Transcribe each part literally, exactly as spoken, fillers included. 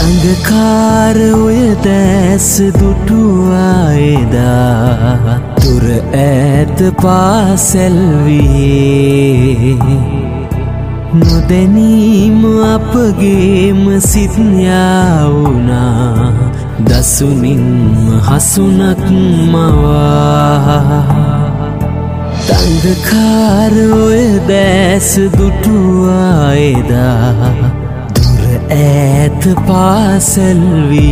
අන්ධකාර ඔය දැස් දුටුවා එදා දුර ඈත පාසැල් වියේ නොදැනීම අපගේම සිත් යාවුනා දසුනින්ම හසුනක් මවා අන්ධකාර ඔය දැස් දුටුවා එදා දුර ඈත පාසැල්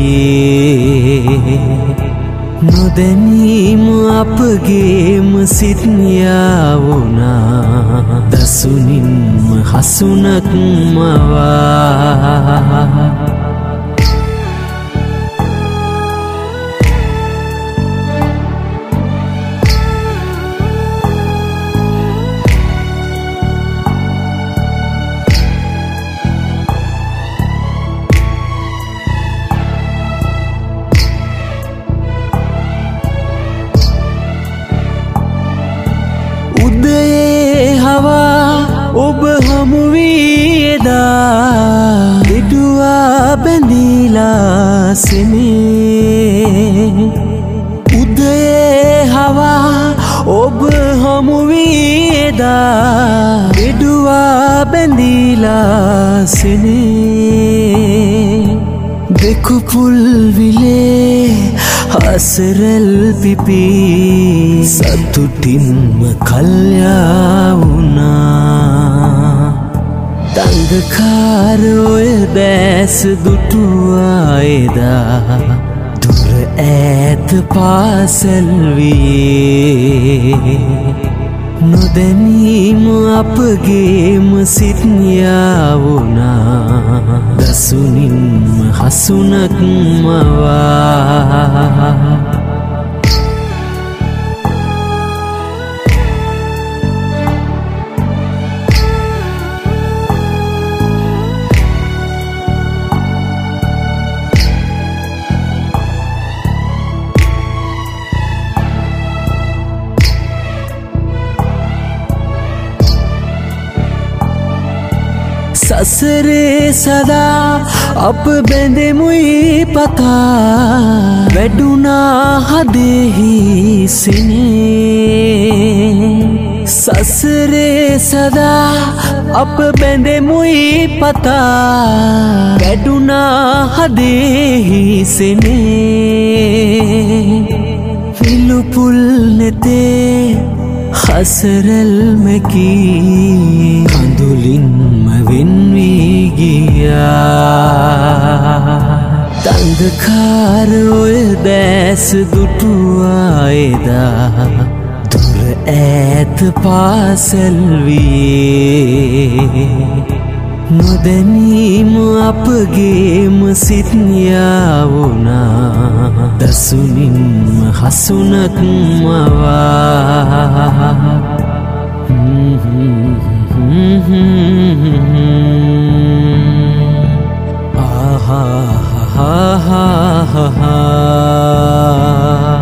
වියේ නොදැනීම අපගේම සිත් යාවුනා දසුනින්ම හසුනක් මවා උදයේ හවා ඔබ හමු වී එදා ඉඩුවා බැඳීලා සෙනේ උදයේ හවා ඔබ හමු වී එදා ඉඩුවා බැඳීලා සෙනේ දෙකුපුල් විලේ හසරල් පිපි සතුටින්ම කල්යාවුනා අන්ධකාර ඔය දැස් දුටුවා එදා දුර ඈත පාසැල් වියේ නොදැනීම අපගේම සිත් යාවුනා දසුනින්ම හසුනක් මවා සසරේ සදා අප බැඳෙමුයි පතා වැඩුණා හදෙහි සිනේ සසරේ සදා අප බැඳෙමුයි පතා වැඩුණා හදෙහි සිනේ විලුපුල් නෙතේ හසරල් මැකී කඳුලින්ම වෙන්වී ගියා අන්ධකාර ඔය දැස් දුටුවා එදා දුර ඈත පාසැල් වියේ නොදැනීම අපගේම සිත් යාවුනා දසුනින්ම හසුනක් මවා ආහා